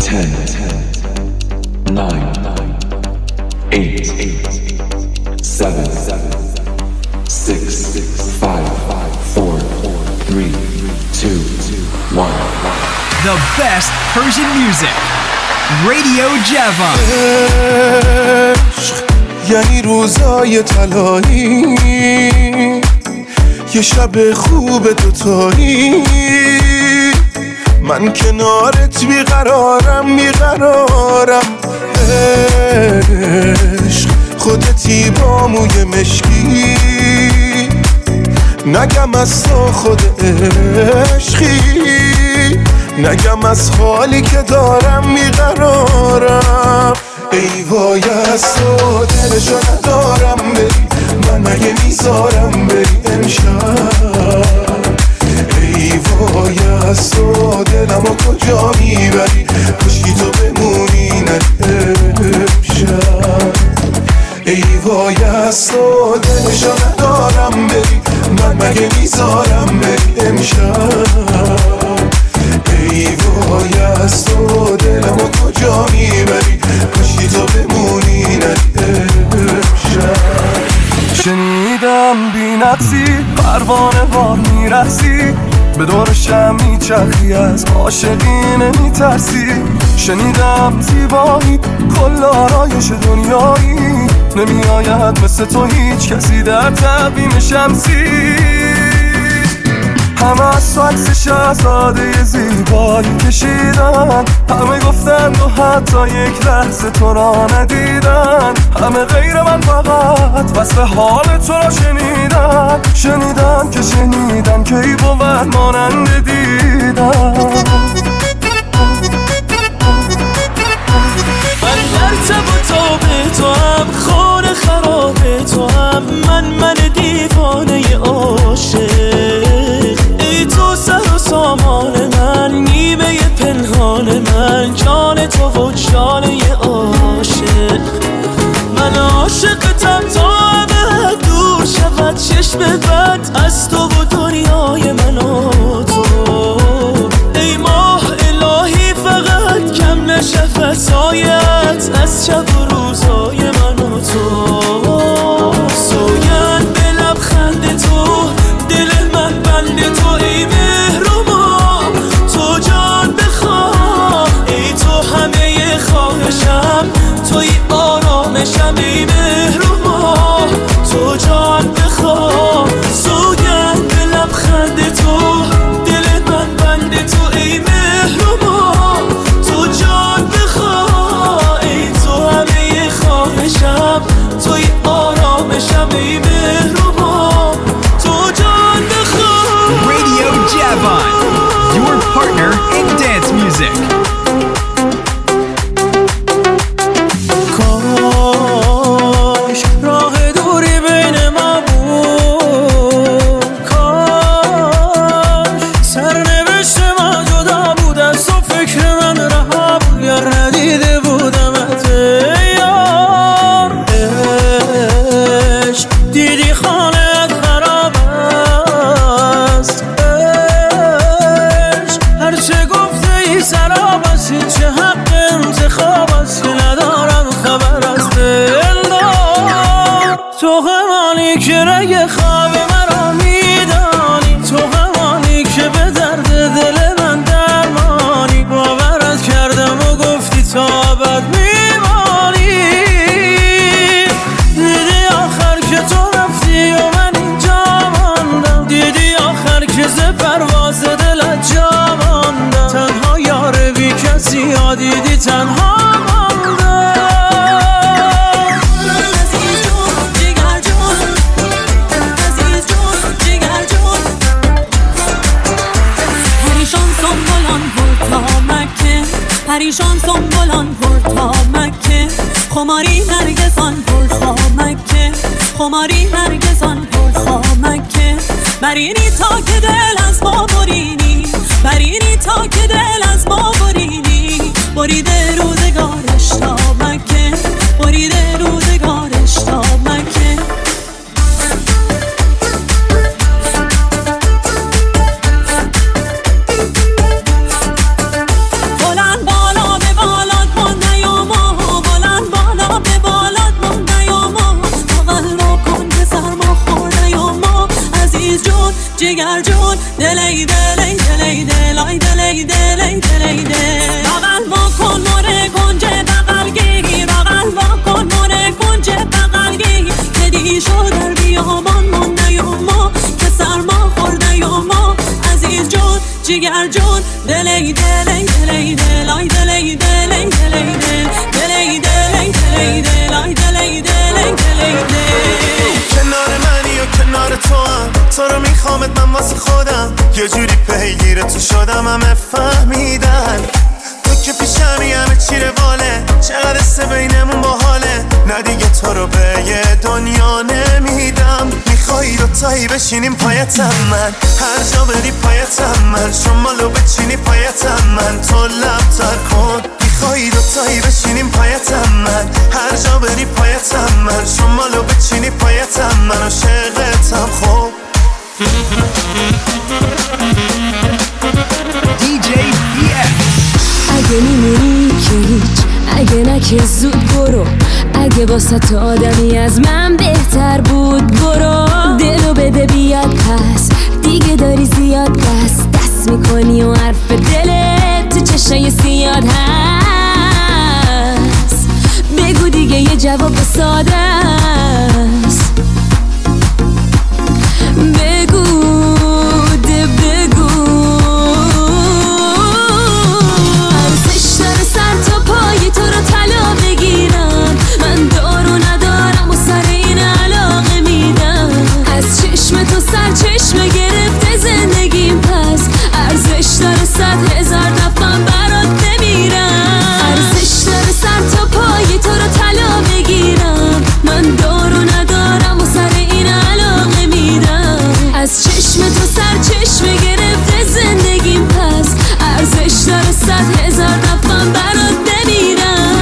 The best Persian music. Radio Javan. یعنی روزای طلایی، یه شب خوب دوتایی، من کنارت بیقرارم عشق خودتی با موی مشکی، نگم از تو خود عشقی، نگم از حالی که دارم بیقرارم. ای وای از تو دلشو ندارم بری، من مگه میذارم بری امشب. ای وای از تو دلمو کجا میبری، کشکی تو بمونی نری امشب. ای وای از تو دلشو ندارم بری، من مگه میذارم بری امشب. ای وای از تو دلمو کجا میبری، کشی تو بمونی نری امشب. شنیدم بی نقصی پروانه وار میرسی، به دور شم میچرخی از عاشقی نمیترسی. شنیدم زیبایی کل آرایش دنیایی، نمیآید مثل تو هیچ کسی در تقویم شمسی. همه از تو عکس شهزاده زیبایی کشیدن، همه گفتن و حتی یک لحظه تو را ندیدن. همه غیر من فقط وصف حال تو را شنیدن که شنیدن که ای بود مانند دیدن. من در تب و تاب تو هم، خانه خراب تو هم، من دیوانه عاشق. ای تو سر و سامان من، نیمه پنهان من، جان تو و جان عاشق. من عاشقتم تا ابد دور شود چشم بد از تو و دنیای من و تو. ای ماه الهی فقط کم نشه سایت از شب و روزای من و تو. سوگند به لبخند تو، دل من بند تو، ای مهربان تو جان بخواه. ای تو همه خواهشم، توی آرامشم، ای مهربان تو جان بخواه. سوگند به لبخند تو، دل من بند تو، ای مهربان تو جان بخواه. ای تو همه خواهشم، توی آرامشم، ای مهربان تو جان بخواه. Radio Javan, your partner in dance music. کاش راه دوری بین ما بود، کاش سرنوشت ما جدا بود از تو، فکر من رها بود یا ندیده بودمت یار. عشق دیدی خانه‌ات خراب است، عشق هرچه گفته ای سراب است، چه حق انتخاب است که ندارم خبر از دلدار. تو همانی که رگ خواب مرا میدانی، تو همانی که به درد دل من درمانی. باورت کردم و گفتی تا ابد میمانی. دیدی آخر که تو رفتی و من اینجا ماندم، دیدی آخر که ز پرواز دلت جا ماندم. تنها یار بی کسی ها دیدی تنها پریشان سنبولان پر تا مکه، خماری نرگسان پر خامکه، خماری نرگسان پر خامکه. برینی تا که دل از ما برینی، برینی تا که دل از ما برینی. بریده روزگارش تا مکه، بریده روزگارش تا مکه. بلند بالا جگر جون دلی دلی دلی دلای دلی دلی دلی دل بغل وا کن مره گنجه بغل گیر بغل وا کن مره گنجه بغل گیر کدی شو در بیابان مونده یا ما که سرما خورده یا ما عزیز جون جگر جون دلی دلی دلی دلای دلی دلی دلی دل دلی دلی دلی دلای دلی دلی دلی دل کنار منی و کنار تو هم تو رو میخوامت من واسه خودم یه جوری پیگیر تو شدم همه فهمیدن تو که پیشمی همه چی رواله چقدر سه بینمون باحاله نه دیگه تو رو به یه دنیا نمیدم میخوایی دوتایی بشینیم پایتم من هر جا بری پایتم من شمالو بچینی پایتم من تو لب تر کن میخوایی دوتایی بشینیم پایتم من هر جا بری پایتم من شمالو بچینی پایتم من عاشقتم خوب DJ BF اگه میمونی که هیچ اگه نه که زود برو اگه واسه تو آدمی از من بهتر بود برو دلو بده بیاد پس دیگه داری زیاد دست میکنی و حرف دلت تو چشای سیاد هست بگو دیگه یه جواب ساده است بگو ده بگو ارزش داره سر تا پای تو رو طلا بگیرم من دارو ندارم و سر این علاقه میدم از چشم تو سر چشم گرفته زندگیم پس ارزش داره 100,000 دفعه برات بمیرم ارزش داره سر تا پای تو رو طلا بگیرم من دارو ندارم و سر این علاقه میدم از چشم تو سر چشم گرفته زندگیم پس ارزش داره 100,000 دفعه برات بمیرم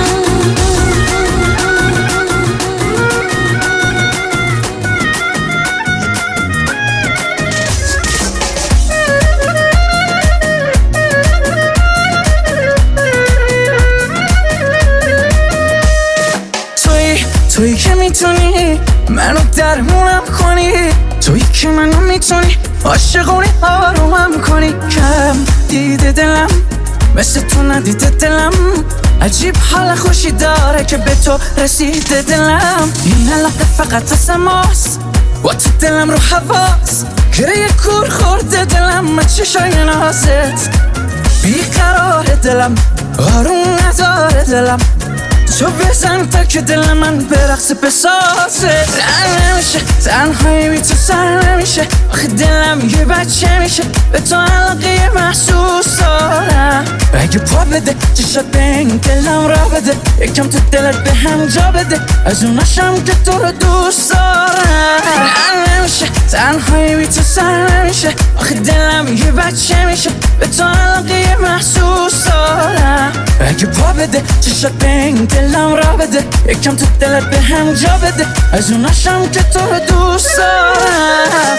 تویی که میتونی منو درمونم کنی تویی که منو میتونی عاشقونی آرومم کنی کم دیده دلم مثل تو ندیده دلم عجیب حال خوشی داره که به تو رسیده دلم این علاقه فقط از ماست با تو دلم رو حواست گریه کور خورده دلم چشای نازت بیقرار دلم آروم نداره دلم تو بزن تا که دل من برقص بسازه نمیشه تنهایی بی تو سر نمیشه آخه دلم یه بچه میشه به تو علاقه محسوس دارم اگه پا بده چشات به این دلم را بده یکم تو دلت به هم جا بده از اوناشم که تو رو دوست دارم نمیشه تنهایی بی تو سر نمیشه آخه دلم یه بچه میشه به تو علاقه محسوس دارم اگه پا بده چشات به این دلم را بده یکم تو دلت به هم جا بده از اوناشم که تو رو دوست دارم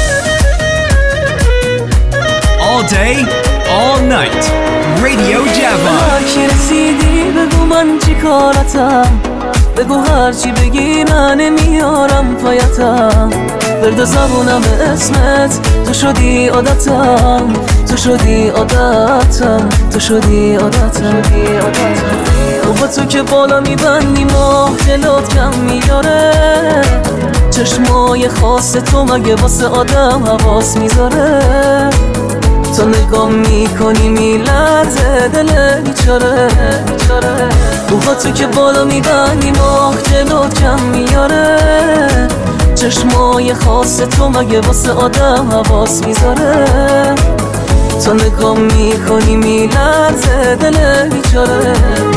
All day, all night. Radio Java. هرچی رسیدی بگو من چی کارتم بگو هرچی بگی من نمیارم پایتم برد زبونم به اسمت تو شدی عادتم تو شدی عادتم تو شدی عادتم با تو که بالا میبندی ماه جلوت کم میاره چشمای خاص تو مگه واسه آدم حواس میذاره تو نگاه میکنی میلرزه دل بیچاره با تو که بالا میبندی ماه جلوت کم میاره چشمای خاص تو مگه واسه آدم حواس میذاره تو نگاه میکنی میلرزه دل بیچاره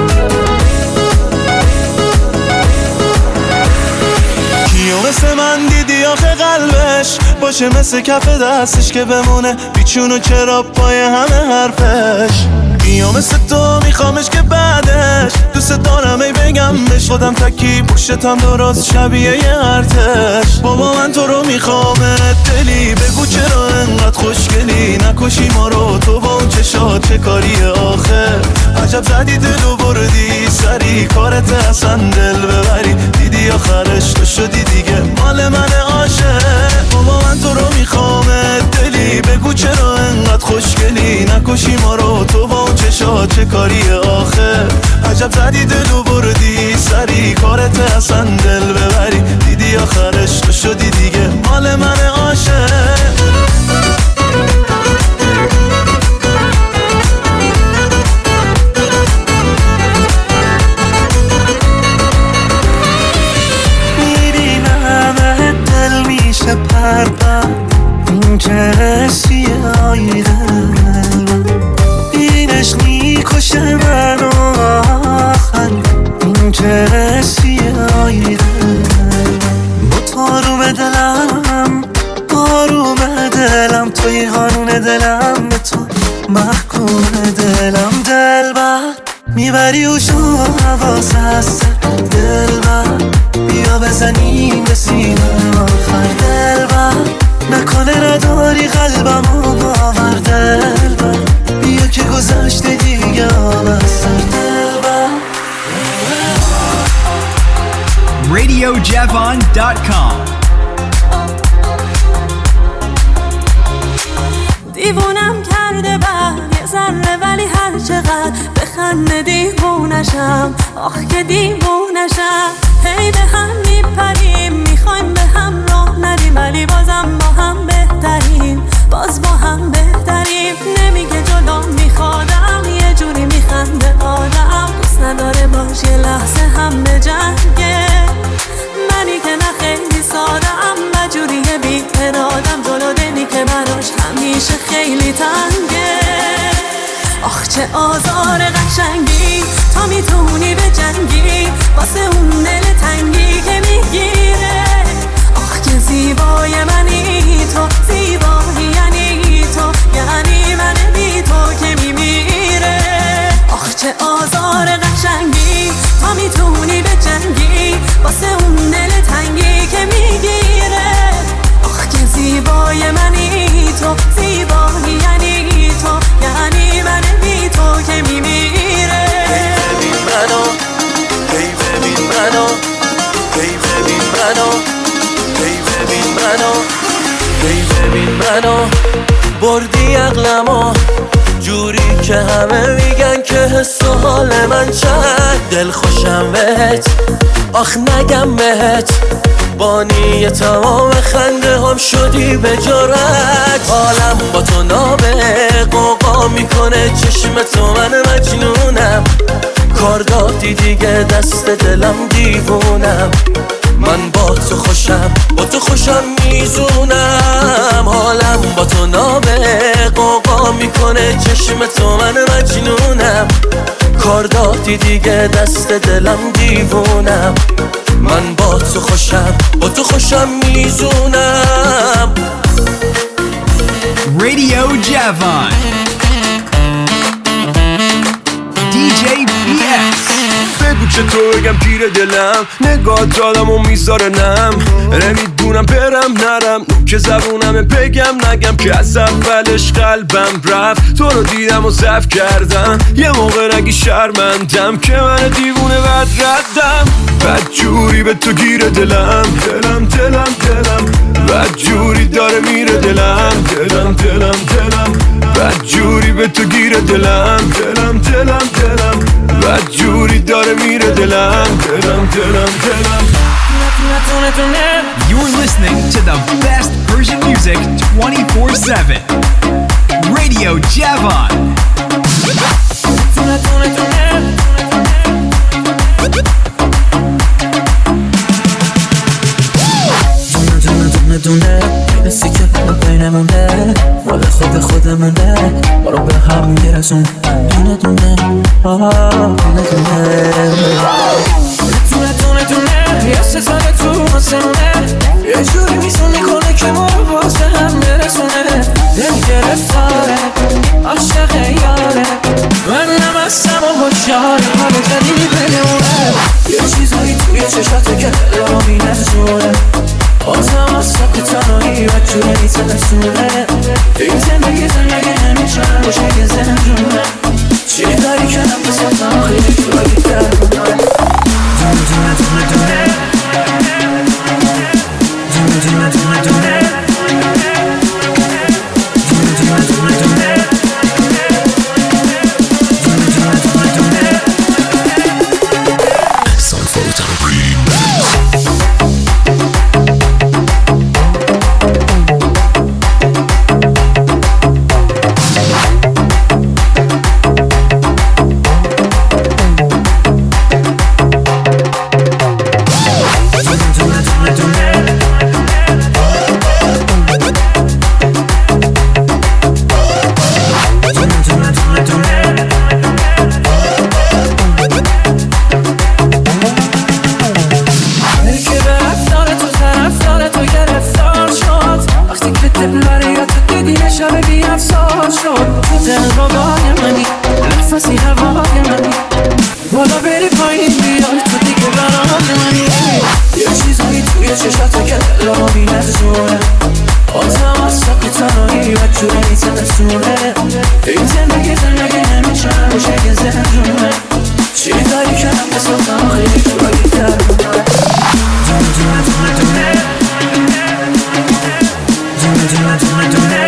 کیو مثل من دیدی آخه قلبش باشه مثل کف دستش که بمونه بیچون و چرا پای همه حرفش کیو مثل تو میخوامش که بعدش دوست دارم ای بگم بهش خودم تکی پشتم درست شبیه یه ارتش بابا من تو رو میخوامت دلی بگو چرا انقدر خوشگلی نکشی ما رو تو با اون چشات چه کاریه آخه عجب زدی دلو بردی سری کارت اصلا دل ببری دیدی آخرش تو شدی دیگه مال من عاشق بابا من تو رو میخوامت دلی خوشگلی نکشی ما رو، تو با اون چشا چه کاریه آخه؟ عجب زدی دلو بردی سری، کارت اصلا دل ببری، دیدی آخرش تو شدی دیگه مال من عاشق. پرپر این که سیاهی دلم، این عشق میکشه منو آخر، این که سیاهی دلم. با تاروم دلم آروم دلم، توی قانون دلم به تو محکوم دلم. دلبر میبری و شو حواس هست، دلبر بیا بزنیم به سینه آخر. دلبر نکنه نداری قلبم و باور، دلبر بیا که گذشته دیگه آب از سر. دلبر RadioJavon.com. دیوونم کرده بعد یه ذره، ولی هر چقدر بخنده دیوونشم، آخ که دیوونشم. هی به هم میپریم، میخوایم به هم راه ندیم، ولی بازم با هم بهتریم، باز با هم بهتریم. نمیگه جلو میخوادم، یه جوری میخنده آدم، دوست نداره باش یه لحظه هم به جنگه. منی که نه خیلی سادم و جوریه بی ارادم، جلو دلی که براش همیشه خیلی تنگه. آخ چه آزار قشنگی، تا میتونی به جنگی واسه اون دل تنگی که میگیره. آخ که زیبای منی تو، زیبایی یعنی تو، یعنی من بی تو که میمیره. آخ چه آزار قشنگی، تا میتونی به جنگی واسه اون دل تنگی که میگیره. آخ که زیبای منی تو، زیبایی یعنی تو، یعنی من بی تو که میمیره. ببین منو، هی ببین منو، هی ببین منو، هی ببین منو، هی ببین منو. بردی عقلمو جوری که همه میگن که حس و حال من چند دل خوشم بهت، آخ نگم بهت. بانی تمام خنده هم شدی به جرأت، حالم با تو نابه قوقا میکنه چشم تو، من مجنونم. کار دادی دیگه دست دلم دیوونم، من با تو خوشم، با تو خوشم میزونم. حالم با تو نابه قوقا میکنه چشم تو، من مجنونم. کار دادی دیگه دست دلم دیوونم، من با تو خوشم، با تو خوشم میزونم. Radio Javon. DJ PS. بگو چطور بگم پیر دلم، نگاه دادم و میذاره نم. نمیدونم برم نرم، که زبونمه بگم نگم، که از اولش قلبم رفت. تو رو دیدم و ضعف کردم، یه موقع نگی شرمندم که من دیوونه بد ردم. بد جوری به تو گیره دلم، دلم دلم دلم، بد جوری داره میره دلم، دلم دلم دلم، بد جوری به تو گیره دلم، دلم دلم دلم، بد جوری داره میره دلم، دلم دلم دلم. You're listening to the best Persian music 24/7. Radio Javon. دونه حسی که بینمونه مال خودمونه، ما رو به هم میرسون. دونه دونه یه ستاره تو آسمونه، یه جوری میزونی کنه که ما رو واسه هم برسونه. دل گرفتاره عاشق یاره، منم هستم و هوشیاره، حالا جدیدی بگمونه. یه چیزایی توی چشاته که دل رو مینزونه، بازم از ساک تنهایی و جوره میترسونه. این زندگی نمیشه باشه یه زندونه، چی داری که نفسم خیلی تو رو بیترونه. دونه صبح خیلی جایی در اومد دونه دونه دونه دونه دونه دونه دونه دونه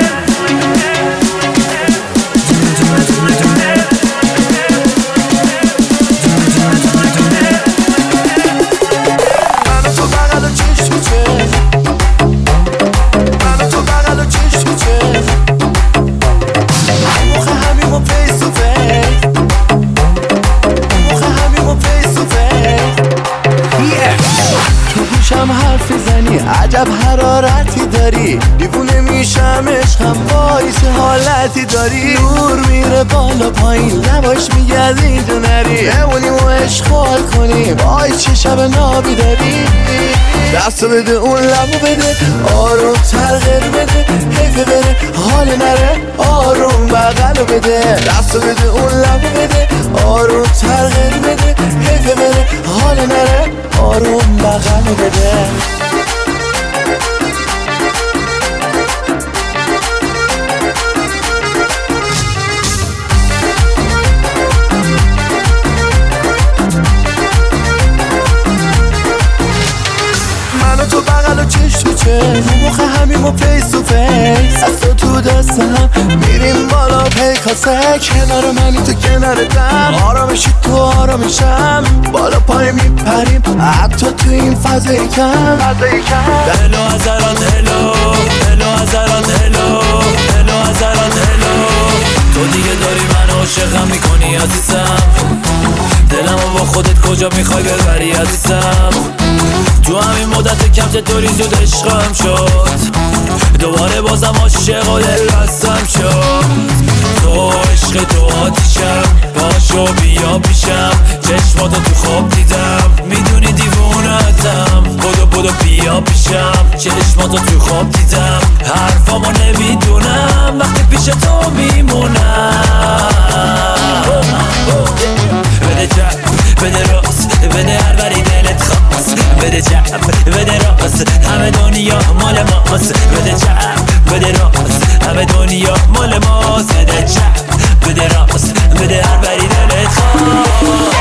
عجب حرارتی داری دیوونه میشم عشقم وایس حالتی داری نور میره بالا پایین لباش میگرد اینجا نری بمونیم و اشغال کنیم وای چه شب نابی داری دستو بده اون لبو بده آروم تر غیر بده حیفه بره حال نره آروم بغلو بده دستو بده اون لبو بده آروم تر غیر بده حیفه بره حال نره آروم بغلو بده تو بغل و چش تو چش موقع همیم و فیس تو فیس از تو دست هم میریم بالا پیکاسه کنار منی تو کنار دم آرامشی تو آرامشم بالا پای میپریم حتی تو این فضای کم هلو هزاران هلو هلو هزاران هلو هلو هزاران هلو تو دیگه داری من عاشقم میکنی عزیزم دلمو با خودت کجا میخوای ببری عزیزم تو همین مدت کم چطوری زود عشقم شد دوباره بازم عاشق و دل بستم شد تو عشق تو آتیشم باشو بیا پیشم چشماتو تو خواب دیدم میدونی دیوونتم بدو بیا پیشم چشماتو تو خواب دیدم حرفامو نمیدونم وقتی پیش تو میمونم بده چپ بده راست بده هر بری دلت خواست بده چپ بده راست همه دنیا مال ماست بده چپ بده راست همه دنیا مال ماست بده چپ بده راست بده هر بری دلت خواست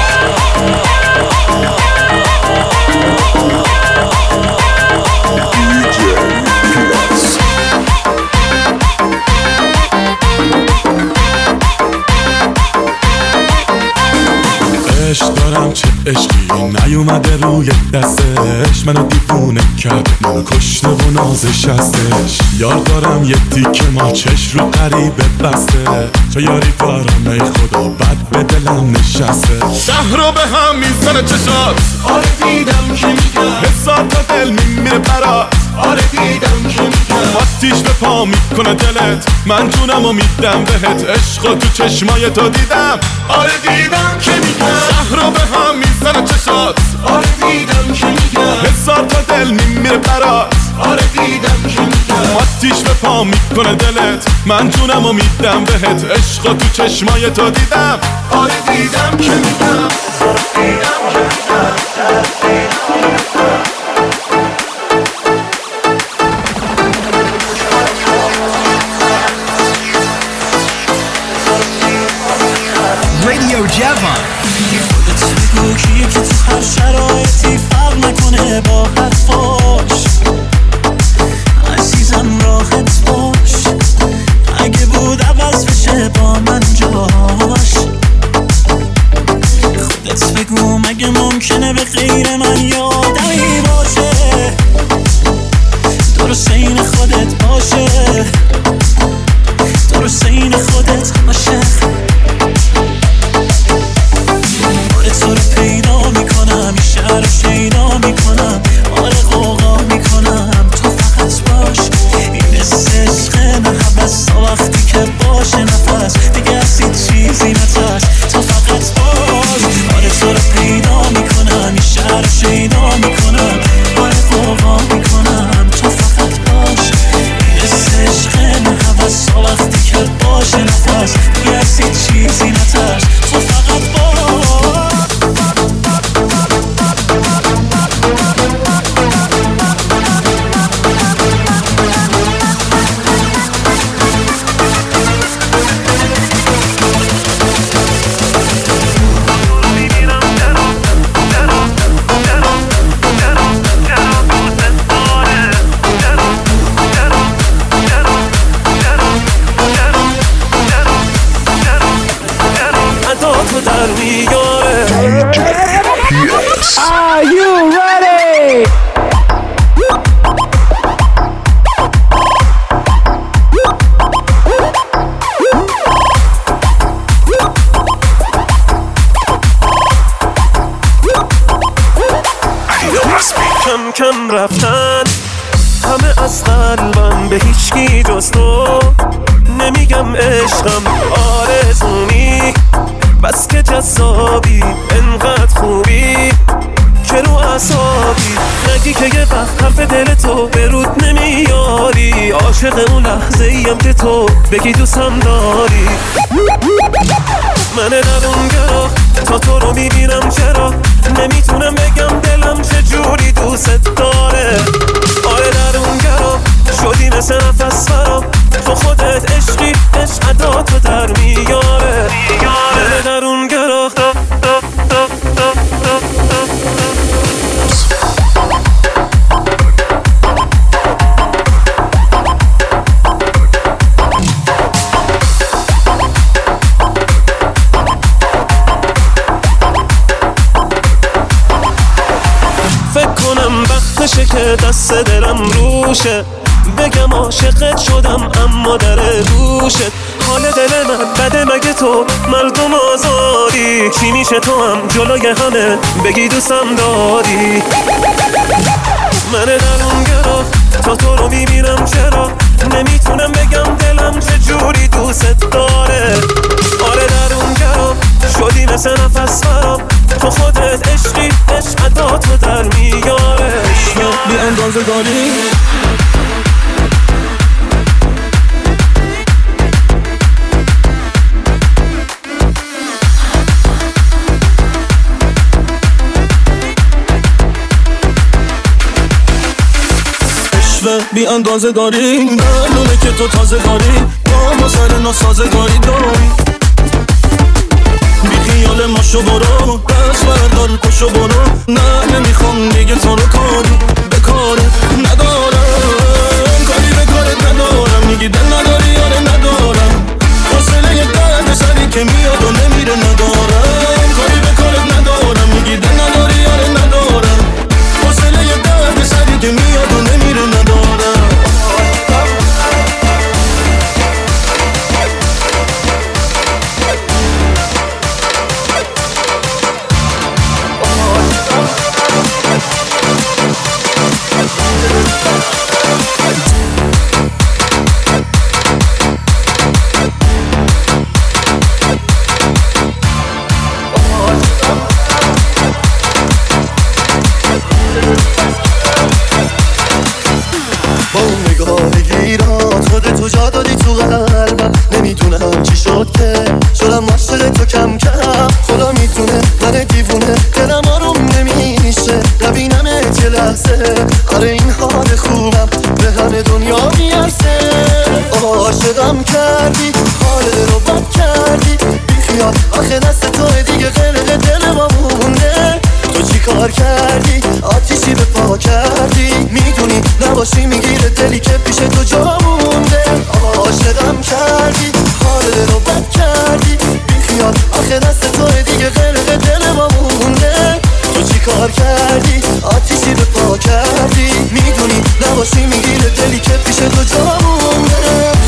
عشق دارم چه عشقی نیومده روی دستش منو دیوونه کرد منو کشته و نازش هستش یار دارم یه تیکه ماچش رو قریبه بسته چه یاری دارم ای خدا بد به دلم نشسته شهر رو به هم میزنه چشات آره دیدم که میگم حساب تا دل میمیره برات آره دیدم که میگم آتیش به پا میکنه دلت من جونم و میدم بهت عشق تو چشمای تو دیدم آره دیدم که میگم شهر رو به هم میزنه چشات آره دیدم که میگم حساب تا دل میمیره برات آره دیدم که میگم آتیش به پا میکنه دلت من جونم و میدم بهت عشق تو چشمای تو دیدم آره دیدم که میگم دیدم که Radio Javon. بگو کیه که تو هر شرایطی فرق نکنه با حرفاش عزیزم راحت باش اگه بود عوض بشه با من جاش خودت بگو مگه ممکنه به غیر من یادمی باشه درست این خودت باشه درست این خودت باشه تو رو پیدا میکنم این شهر رو شیدا میکنم آره قوقا میکنم تو فقط باش این عشق نه حوث تا وقتی که باشه نفس دیگه از این چیزی نترس تو فقط باش آره تو رو پیدا میکنم این شهر رو شیدا میکنم آره قوقا میکنم تو فقط باش این عشق نه حوث تا وقتی که باشه نفس دیگه کم رفتن. همه از قلبم به هیچکی جز تو، نمیگم عشقم آرزونی، بس که جذابی انقدر خوبی که رو اعصابی. نگی که یه وقت حرف دل تو به رود نمیاری، عاشق اون لحظه ایم که تو بگی دوستم داری. من درونگرا تا تو رو میبینم چرا نمیتونم بگم دلم چجوری دوست داره. آره درونگرا شدی مثل نفس فرا، تو خودت عشقی عشق عداتو در میاره. من درونگرا که دست دلم روشه، بگم عاشقت شدم اما در گوشت. حال دل من بده مگه تو مردم آزاری، چی میشه تو هم جلوی همه بگی دوستم داری. من درونگرا تا تو رو میبینم چرا نمیتونم بگم دلم چجوری دوست داره. آره درونگرا شدی مثل نفس فرا، تو خودت عشقی عشق عداتو در میاره. بی اندازه داری بی اندازه داری، معلومه که تو تازه داری، با ما سر ناسازگاری داری. بی خیال ما شو برو، دست بردار کشو برو، نه نمیخوام دیگه تو رو کاری به کارت ندارم، کاری به کارت ندارم. میگی دل نداری یاره ندارم، حوصله درد سری که میاد و نمیره ندارم، کاری به کارت ندارم. میگی دل نداری یاره ندارم، حوصله درد سری که میاد و نمیره ندارم. نمیدونم چی شد که شدم عاشق تو کم کم، خدا میتونه من دیوونه دلم آروم نمیشه نبینمت یه لحظه. آره این حال خوبم به همه دنیا میارسه. عاشقم کردی حال رو بد کردی، بیخیال آخه دست توه دیگه غرق دل ما مونده. تو چی کار کردی آتیشی به پا کردی، میدونی نباشی میگیره دلی که پیش تو جا مونده. عاشقم کردی حال رو بد کردی، بیخیال آخه دست توه دیگه غرق دل ما مونده. تو چی کار کردی آتیشی به پا کردی، میدونی نباشی میگیره دلی که پیش تو جا مونده.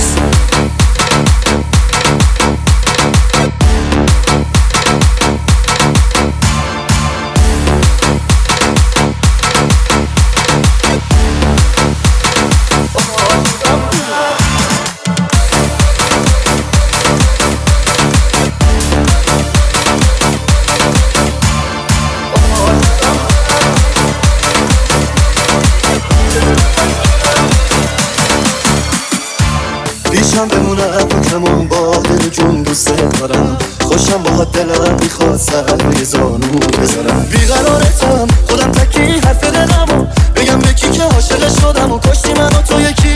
پیشم بمونم کمون با دل جون دوست دارم، خوشم با دلم میخواد سر روی زانو بذارم. بیقرارتم خودم تکی حرف دلمو بگم به کی که عاشق شدم و کشتی منو تو یکی.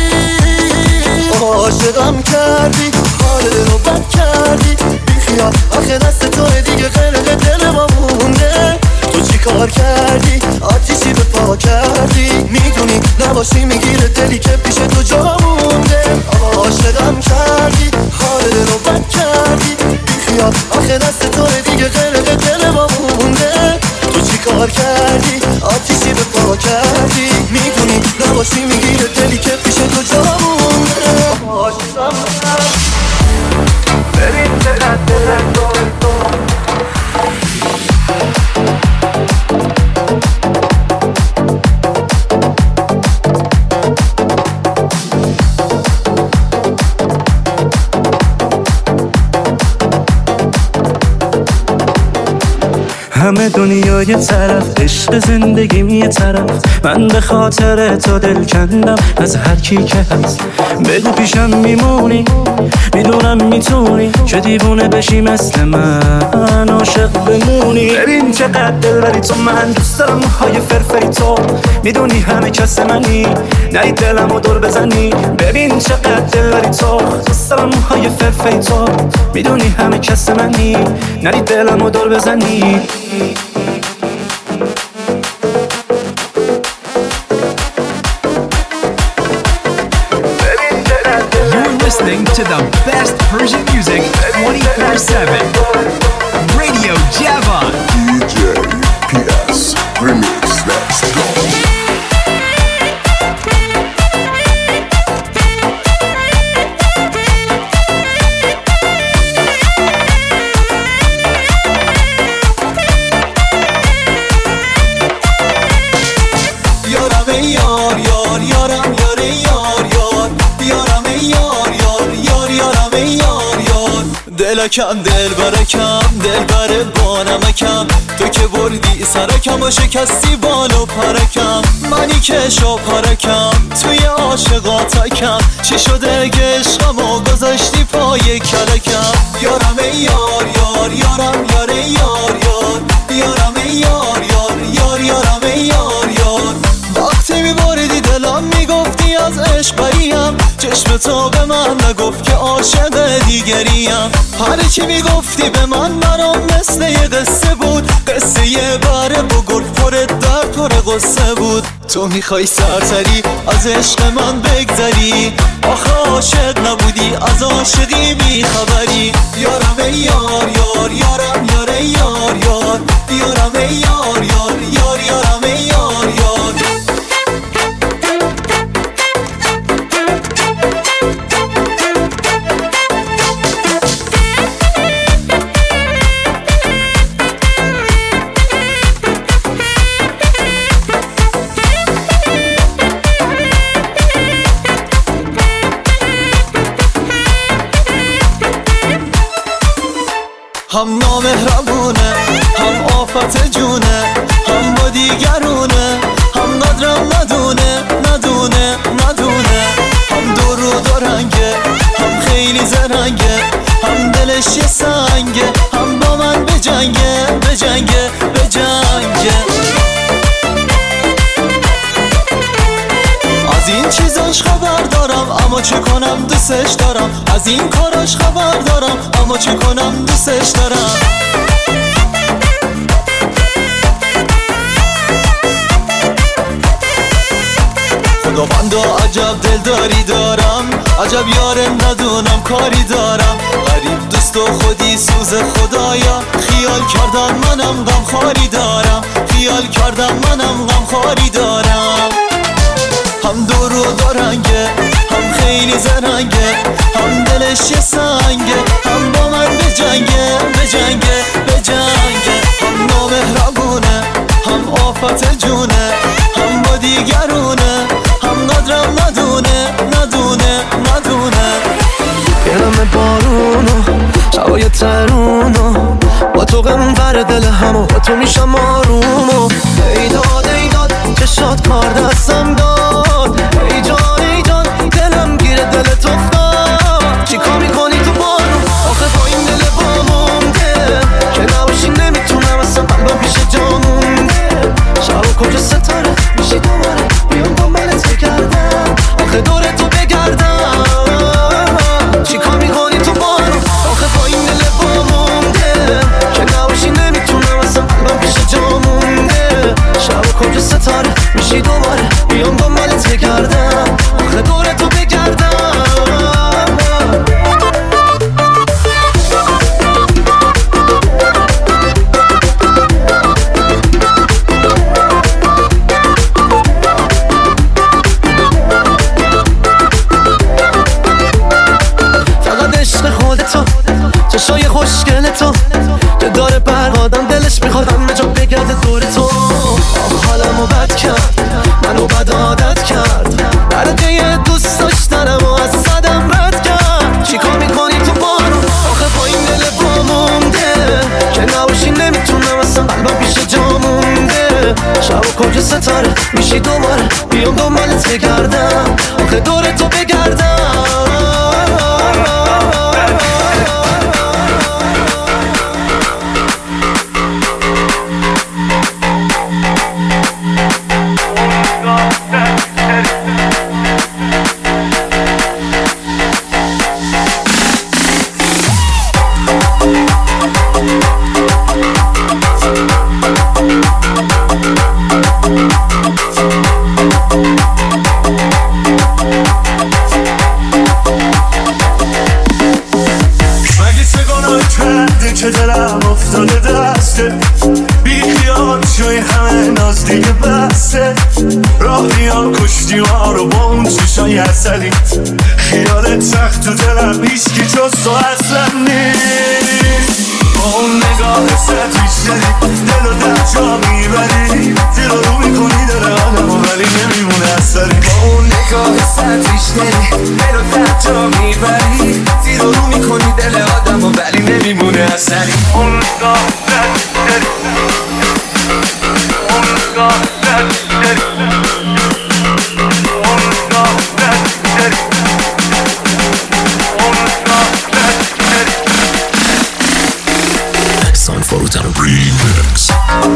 عاشقم کردی حال رو بد کردی، بیخیال آخه دست توه دیگه غرق دل ما مونده. تو چی کار کردی آتیشی به پا کردی، میدونی نباشی میگیره دلی که پیش تو جا مونده. عاشقم کردی حال رو بد کردی، بیخیال آخه دست توه دیگه غرق دل ما مونده. تو چی کار کردی آتیشی به پا کردی، میدونی نباشی میگیره دلی که پیش تو جا مونده. عاشقم ببین چقدر دلم تو همه دنیا یه طرف، عشق زندگیم یه طرف. من به خاطر تو دل کندم از هر کی که هست. بگو پیشم میمونی، میدونم میتونی که دیوونه بشی مثل من، عاشق بمونی. ببین چقدر دلبری تو، من دوست دارم موهای فرفری تو. میدونی همه کس منی، نری دلمو دور بزنی. ببین چقدر دلبری تو، دوست دارم موهای فرفری تو. میدونی همه کس منی، نری دلمو دور بزنی. Listening to the best Persian music 24/7. Radio Javan. DJ PS Remix. Let's go. دلکم دل برکم دل بر بانمکم، تو که بردی سرکم و شکستی بالو پرکم. منی که شو پرکم توی عاشقاتکم، چی شده که عشقمو گذاشتی پای کلکم. یارم ای یار یار یارم یار ای یار یار یارم ای یار یار یار یارم ای یار یار. وقتی میبردی دلم میگفتی از عشق بریم، چشم تو به من نگفت که عاشق دیگریم. هر چی میگفتی به من برام مثل یه قصه بود، قصه یه بره بگل پر درد پر قصه بود. تو میخوای سرسری از عشق من بگذری، آخه عاشق نبودی از عاشقی بیخبری. یارم ای یار یار یارم یار ای یار یار یارم ای یار یار یار یارم ای یار یار. هم نامهربونه هم آفت جونه، هم با دیگرونه هم قدرم ندونه ندونه ندونه. هم دو رو دارنگه هم خیلی زرنگه، هم دلش یه سنگه، هم با من بجنگه بجنگه بجنگه. از این چیزاش خبر دارم اما چه کنم دوستش دارم، از این کاراش خبر دارم اما چه کنم دوستش دارم. خداوندا عجب دلداری دارم، عجب یار ندونم کاری دارم. غریب دوست و خودی سوز خدایا، خیال کردم منم غم خاری دارم، خیال کردم منم غم خاری دارم. هم دو رو دارنگه هم خیلی زرنگه، هم دلش یه سنگه، هم با من بجنگه بجنگه بجنگه. هم نامهربونه هم آفت جونه، هم با دیگرونه هم قدرم ندونه ندونه ندونه. یادم بارونو شبای ترونو، با تو غم بر دل همو، با تو میشم آرومو. ایداد ایداد چشات کار دستم داد، ای جان دلم گیره دلت افتاد. چی کار میکنی تو بارون آخه با این دل بامونده، که نباشی نمیتونم اصلا قلبم پیش جا مونده. شب و کجا ستاره میشی دوباره بیام دنبالت بگردم، آخه دور تو بگردم. چی کار میکنی تو بارون آخه با این دل بامونده، که نباشی نمیتونم اصلا قلبم پیش جا مونده. شب و کجا ستاره میشی دوباره بیام ستاره میشی دوباره بیام دنبالت بگردم آخه دور تو بگردم که دلم افتاده دسته بی خیال جای همه ناز دیگه بسته راه بیان کشتی ما رو با اون چشای عسلی خیالت سخت تو دلم هیچکی جز تو اصلا نیست با اون نگاه سطحیش داری دل و در جا میبری دل رو میکنی دل آدم و ولی نمیمونه اثری با اون نگاه سطحیش داری دل و در جا میبری دل رو میکنی دل آدم و ولی نمیمونه اثری اون نگاه سطحیش داری اون نگاه سطحیش داری اون نگاه سطحیش داری اون نگاه سطحیش داری Son Fotan Remix.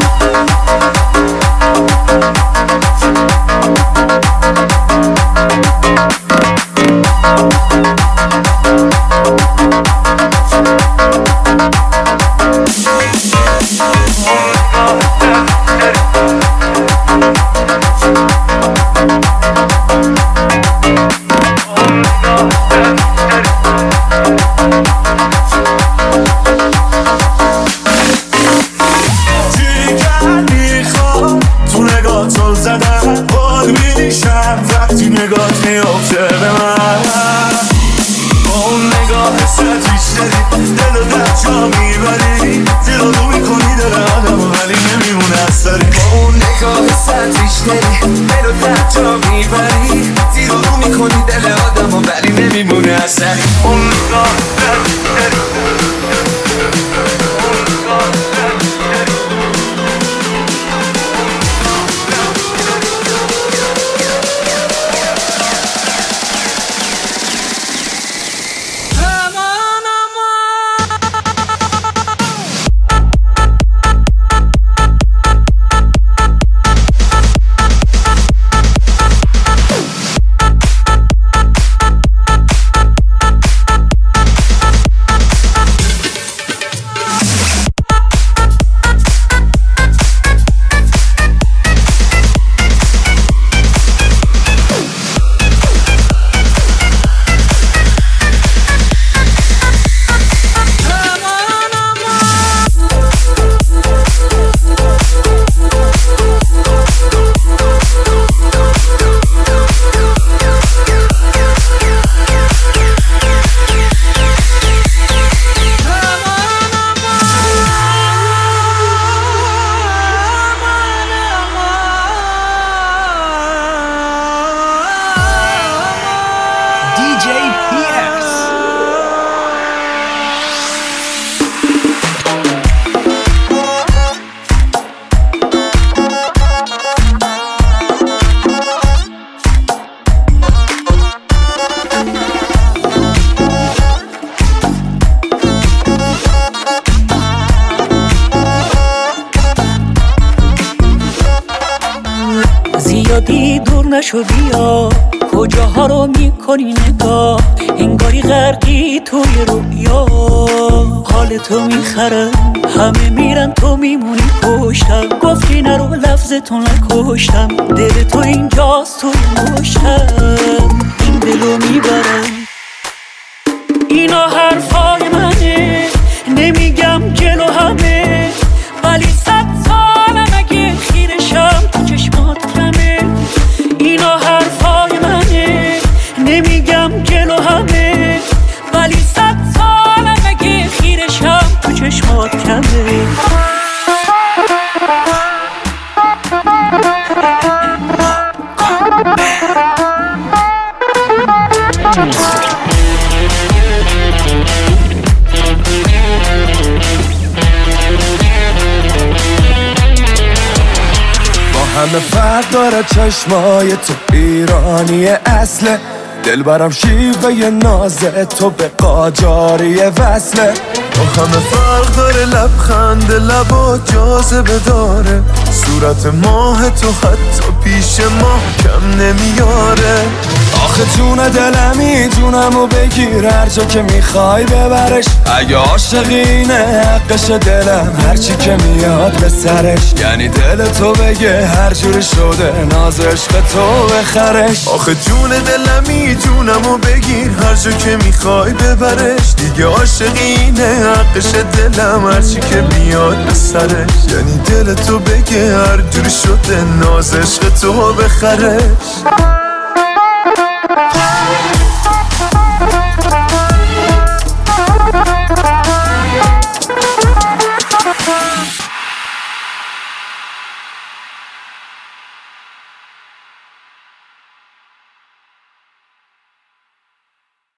نگات میافته به من با اون نگاه سطحیش داری دل و در جا میبری دل رو میکنی دل آدم ولی نمیمونه اثری با اون نگاه سطحیش داری دل و در جا میبری دل رو میکنی دل آدم ولی نمیمونه اثری اون نگاه سطحیش داری اون نگاه سطحیش داری زیادی دور نشو بیا کجاها رو میکنی نگاه انگاری غرقی توی رویا حال تو میخرم همه میرن تو میمونی پشتم گفتی نرو لفظتو نکشتم دل تو اینجاست توی مشتم این دلو میبرم اینا حرفای منه نمیگم جلو همه ولی 100 سالم اگه خیرشم تو چشمات کمه اینا حرفای منه نمیگم جلو همه ولی 100 سالم اگه خیرشم تو چشمات کمه همه فرق داره چشمای تو ایرانی اصله دل برم شیوه نازه تو به قاجاری وصله با همه فرق داره لبخند لبا جاذبه داره صورت ماه تو حتی پیش ما کم نمیاره آخه جون دلمی جونمو بگیر هر جا که میخوای ببرش اگه عاشقینه حقش دلم هرچی که میاد به سرش یعنی دل تو بگه هر جوری شده ناز عشق تو بخرش آخه جون دلمی جونمو بگیر هر جا که میخوای ببرش دیگه عاشقینه حقش دلم هرچی که میاد به سرش یعنی دل تو بگه هر جوری شده ناز عشق تو بخرش